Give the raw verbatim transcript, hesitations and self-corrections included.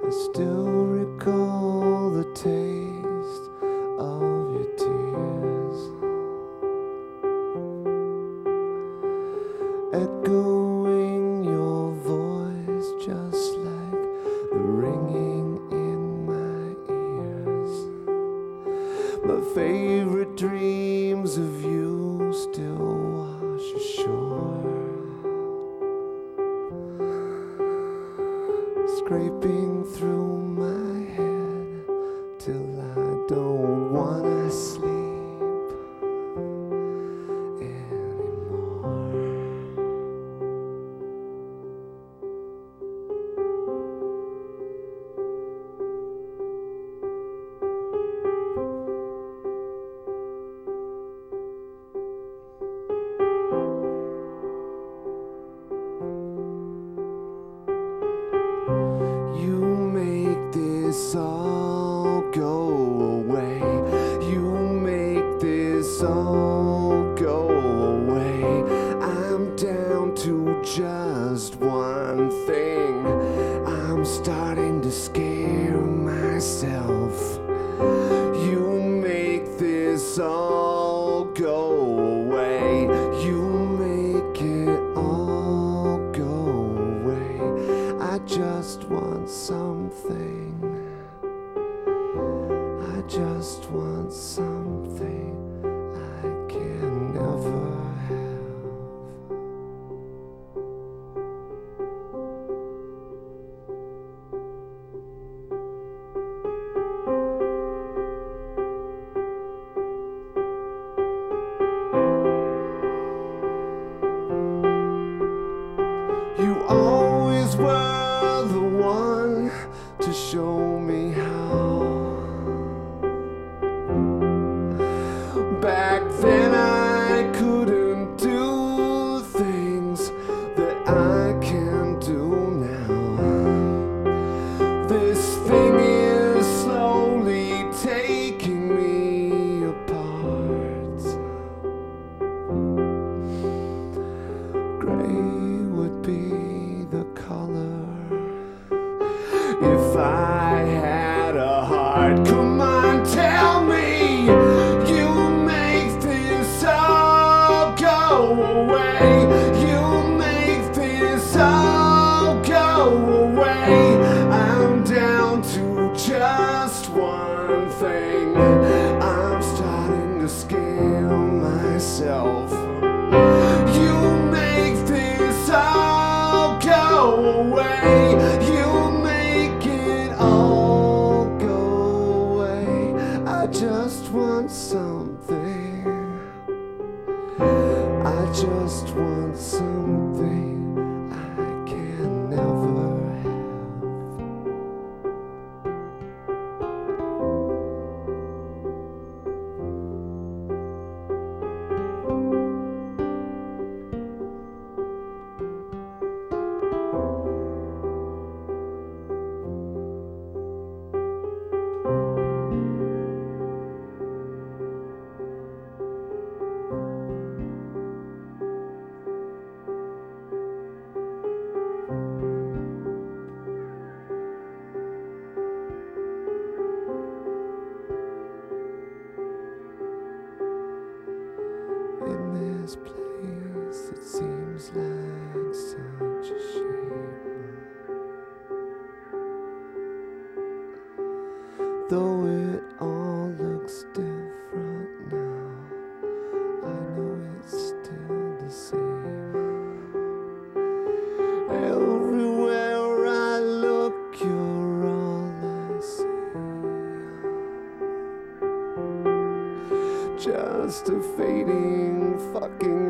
I still recall the taste of your tears, echoing your voice just like the ringing in my ears. My favorite dreams of you still wash ashore, scraping through my head till I don't wanna sleep anymore. You make this all go away. You make this all go away. I'm down to just one thing. I'm starting to scare myself. You make this all go away. You make it all go away. I just want something. I just want something I can never have. You always were the one to show me how. Back then I couldn't do things that I can do now. This thing is slowly taking me apart. Gray would be the color if I had a heart. Come on, tell me you make this all go away. You make this all go away. I'm down to just one thing. I'm starting to scare myself. You make this all go away. You make it all go away. I just want something. I just want something I can never have. In this place, it seems like such a shame. Though it all looks different now, I know it's still the same. Everywhere I look, you're all I see. Just a fading fucking